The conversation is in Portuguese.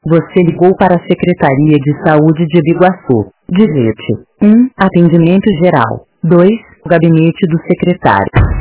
Você ligou para a Secretaria de Saúde de Biguaçu. Digite 1. Atendimento geral. 2. Gabinete do secretário.